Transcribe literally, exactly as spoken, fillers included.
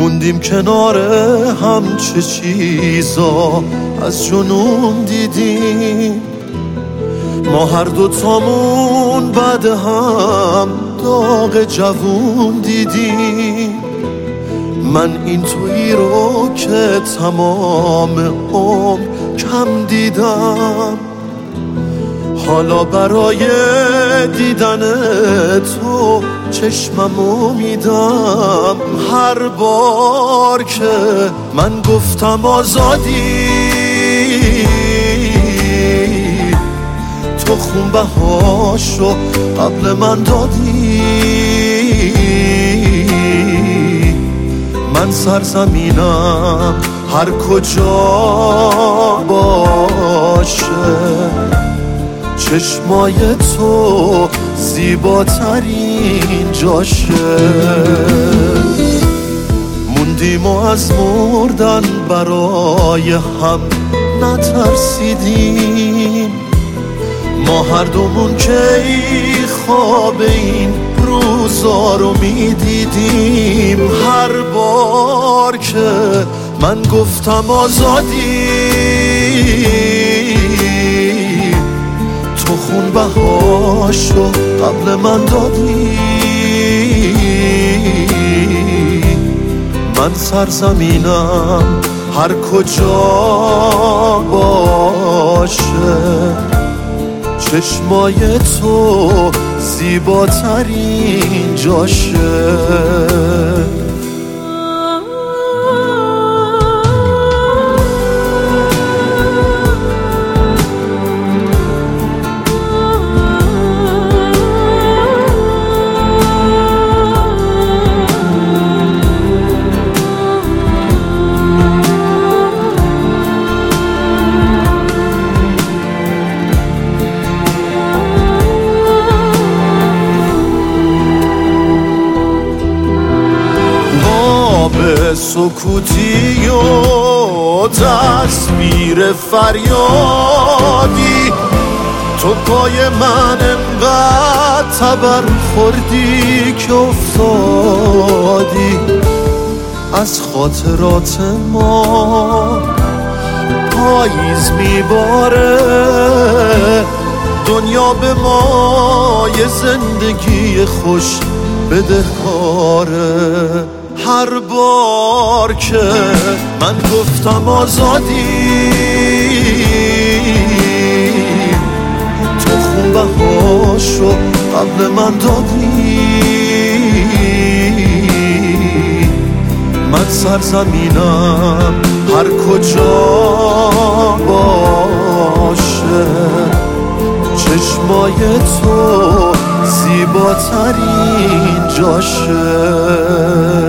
موندیم کنار هم، چه چیزا از جنون دیدیم. ما هر دوتامون بعد هم داغ جوون دیدیم. من این تویی رو که تمام عمر کم دیدم، حالا برای دیدن تو چشممو میدم. هر بار که من گفتم آزادی، تو خون بهاشو قبل من دادی. من سرزمینم هر کجا باشه، چشمای تو زیباترین جاشه. موندیم و از مردن برای هم نترسیدیم. ما هر دومون که خواب این روزا رو میدیدیم. هر بار که من گفتم آزادی، تو خون بهاشو قبل من دادی. من سرزمینم هر کجا باشه، چشمای تو زیباترین جاشه. به سکوتی و تصویر فریادی، تو پای من انقدر تبر خوردی که افتادی. از خاطرات ما پاییز میباره، دنیا به ما یه زندگی خوش بدهکاره. هر بار که من گفتم آزادی، تو خون بهاشو قبل من دادی. من سرزمینم هر کجا باشه، چشمای تو زیباترین جاشه.